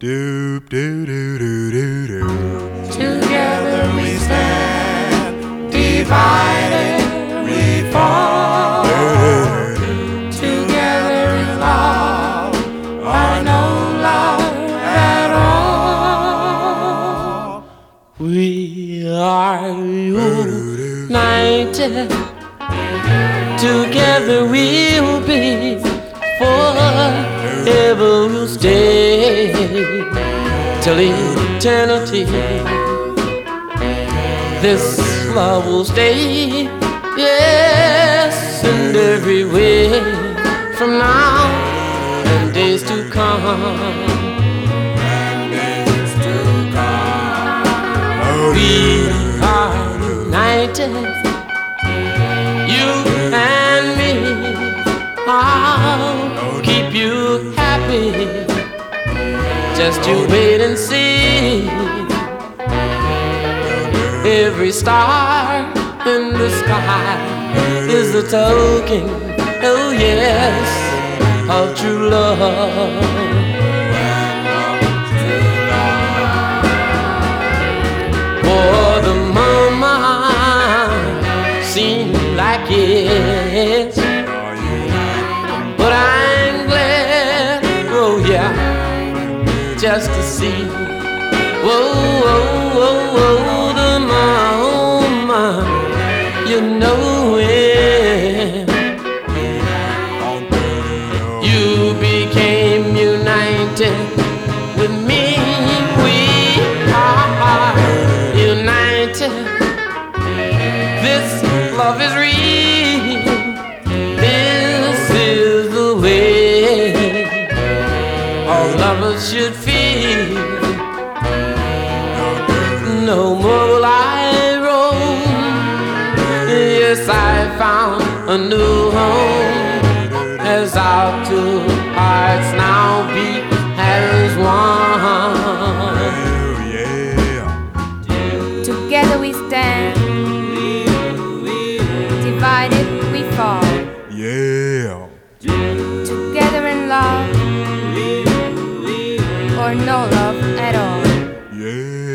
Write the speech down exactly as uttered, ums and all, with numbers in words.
Doop doo doo doo doo doo. Together we stand, divided we fall. Together in love, or no love at all. We are united. Together we'll be, forever we'll stay till eternity. This love will stay, yes, and every way from now and days to come. We are united, you and me. I'll keep you happy. Just you wait and see. Every star in the sky is a token, oh yes, of true love. For the moment seems like yes, but I'm glad, oh yeah, just to see, whoa, whoa, whoa, whoa, the moment you know it, you became united with me. We are united. This love is real. This is the way all lovers should feel. No more will I roam. Yes, I found a new home. As our two hearts now beat as one. Together we stand, divided we fall. Yeah. Together in love, or no love at all. Yeah.